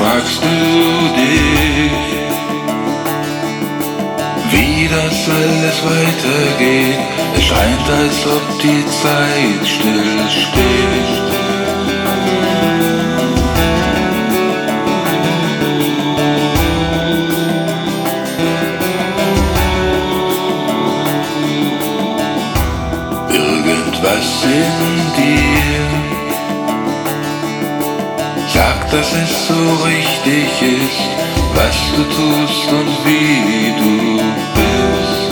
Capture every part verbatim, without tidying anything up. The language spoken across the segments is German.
fragst du dich, wie das alles weitergeht. Es scheint, als ob die Zeit stillsteht. Irgendwas in dir sagt, dass es so richtig ist, was du tust und wie du bist.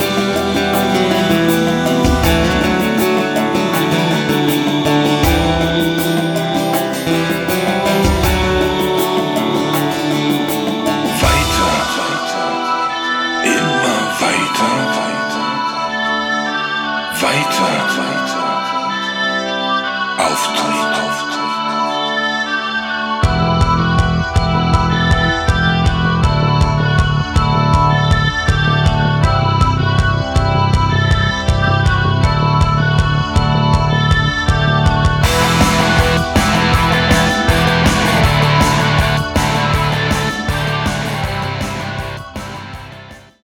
Weiter, immer weiter, weiter, weiter, Auftritt,